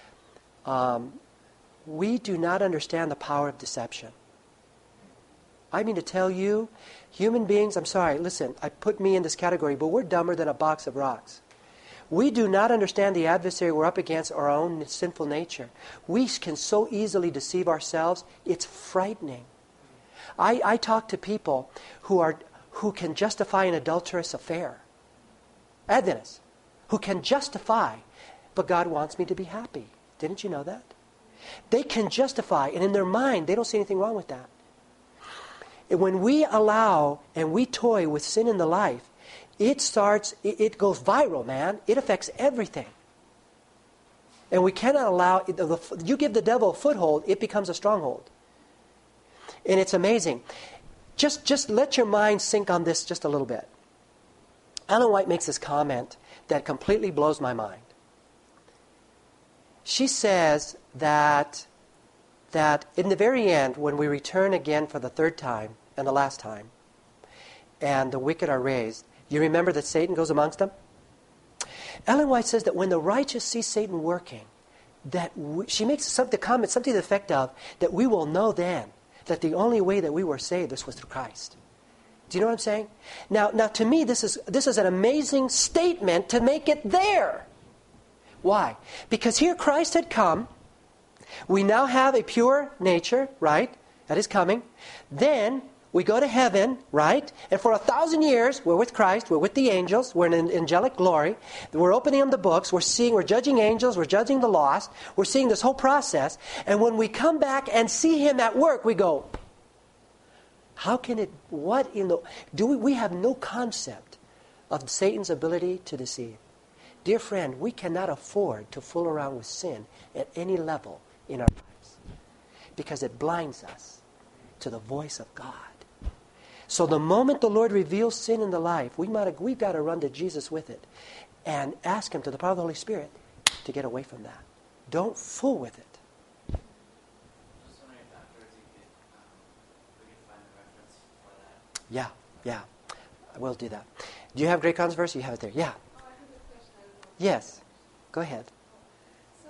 We do not understand the power of deception. I mean to tell you, human beings, I'm sorry, listen, I put me in this category, but we're dumber than a box of rocks. We do not understand the adversary we're up against, our own sinful nature. We can so easily deceive ourselves, it's frightening. I talk to people who can justify an adulterous affair. Adventists, who can justify, but God wants me to be happy. Didn't you know that? They can justify, and in their mind, they don't see anything wrong with that. And when we allow and we toy with sin in the life, it goes viral, man. It affects everything. And we cannot allow, you give the devil a foothold, it becomes a stronghold. And it's amazing. Just let your mind sink on this just a little bit. Ellen White makes this comment that completely blows my mind. She says that in the very end, when we return again for the 3rd time and the last time, and the wicked are raised, you remember that Satan goes amongst them? Ellen White says that when the righteous see Satan working, she makes the comment, something to the effect of, that we will know then that the only way that we were saved, this was through Christ. Do you know what I'm saying? Now to me, this is an amazing statement to make it there. Why? Because here Christ had come. We now have a pure nature, right? That is coming. Then we go to heaven, right? And for 1,000 years, we're with Christ, we're with the angels, we're in angelic glory. We're opening up the books, we're judging angels, we're judging the lost, we're seeing this whole process. And when we come back and see Him at work, we go, how can it, we have no concept of Satan's ability to deceive. Dear friend, we cannot afford to fool around with sin at any level in our lives, because it blinds us to the voice of God. So the moment the Lord reveals sin in the life, we've got to run to Jesus with it and ask Him, to the power of the Holy Spirit, to get away from that. Don't fool with it. I was wondering if afterwards we could find a reference for that. Yeah, I will do that. Do you have Great Controversy? You have it there. Yeah. Oh, I have a question. I don't know. Yes. Go ahead. So,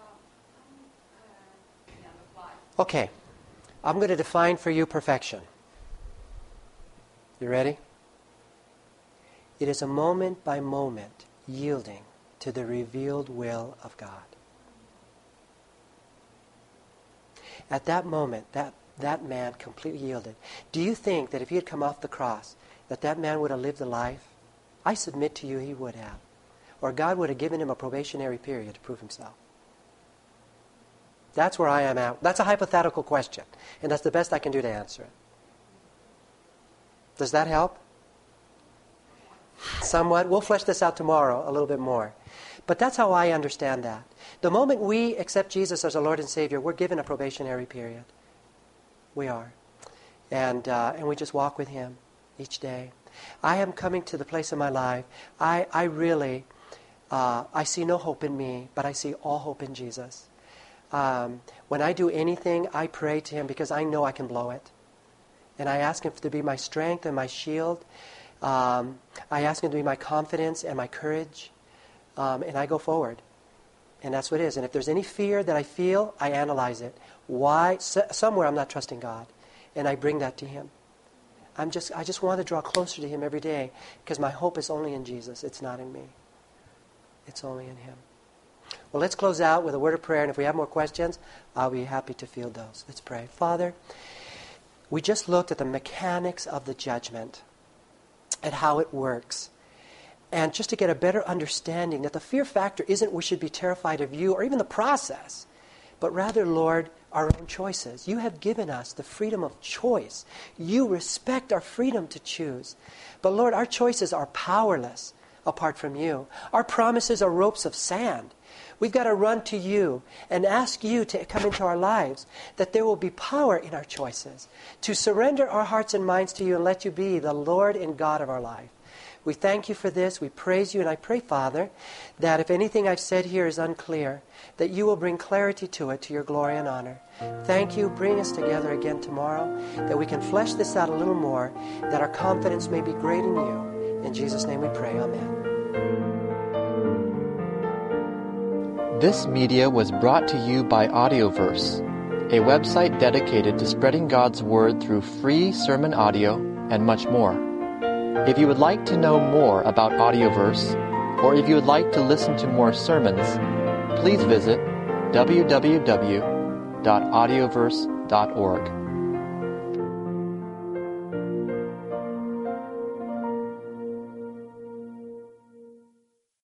apply. Okay. I'm going to define for you perfection. You ready? It is a moment by moment yielding to the revealed will of God. At that moment, that man completely yielded. Do you think that if he had come off the cross, that man would have lived the life? I submit to you he would have. Or God would have given him a probationary period to prove himself. That's where I am at. That's a hypothetical question, and that's the best I can do to answer it. Does that help? Somewhat. We'll flesh this out tomorrow a little bit more. But that's how I understand that. The moment we accept Jesus as our Lord and Savior, we're given a probationary period. We are. And we just walk with Him each day. I am coming to the place in my life, I really, I see no hope in me, but I see all hope in Jesus. When I do anything, I pray to Him because I know I can blow it. And I ask Him to be my strength and my shield. I ask Him to be my confidence and my courage. And I go forward. And that's what it is. And if there's any fear that I feel, I analyze it. Why? Somewhere I'm not trusting God. And I bring that to Him. I just want to draw closer to Him every day because my hope is only in Jesus. It's not in me. It's only in Him. Well, let's close out with a word of prayer. And if we have more questions, I'll be happy to field those. Let's pray. Father, we just looked at the mechanics of the judgment, at how it works. And just to get a better understanding that the fear factor isn't we should be terrified of you or even the process, but rather, Lord, our own choices. You have given us the freedom of choice. You respect our freedom to choose. But Lord, our choices are powerless apart from you. Our promises are ropes of sand. We've got to run to you and ask you to come into our lives, that there will be power in our choices, to surrender our hearts and minds to you and let you be the Lord and God of our life. We thank you for this. We praise you. And I pray, Father, that if anything I've said here is unclear, that you will bring clarity to it to your glory and honor. Thank you. Bring us together again tomorrow, that we can flesh this out a little more, that our confidence may be great in you. In Jesus' name we pray. Amen. This media was brought to you by Audioverse, a website dedicated to spreading God's Word through free sermon audio and much more. If you would like to know more about Audioverse, or if you would like to listen to more sermons, please visit www.audioverse.org.